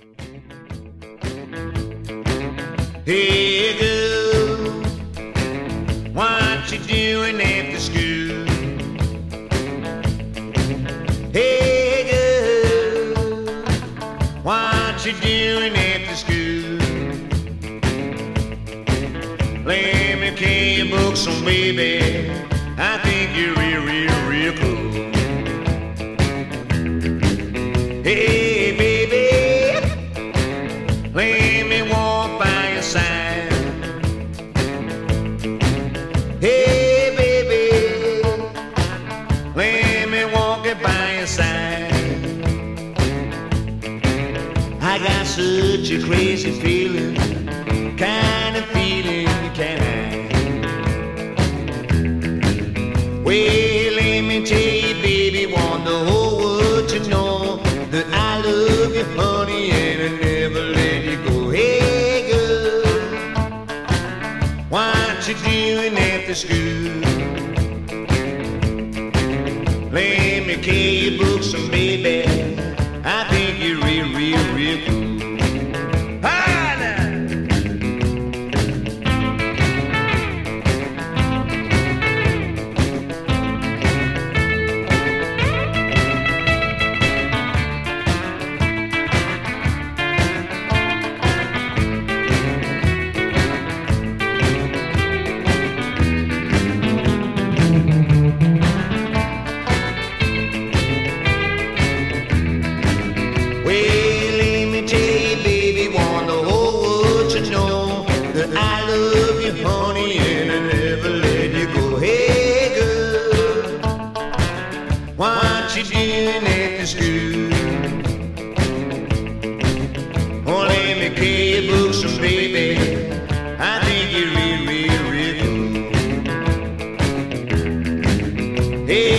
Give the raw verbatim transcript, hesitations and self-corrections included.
Hey girl, what you doing after school? Hey girl, what you doing after school? Let me carry your books on, baby. I think you're real, real, real cool. Hey baby, let me walk by your side. Hey baby, let me walk it by your side. I got such a crazy feeling, kind of feeling you can't hide. Well, let me tell you, baby, want the whole world to know that I love you, honey, and I never let you go. Hey girl, what you doing after school? Let me carry your books and baby, I think you're real, real, real cool. Hi now. Honey, and I never let you go. Hey girl, what you doing after school? Oh, let me carry your books and baby, I think you're real, real, real cool. Hey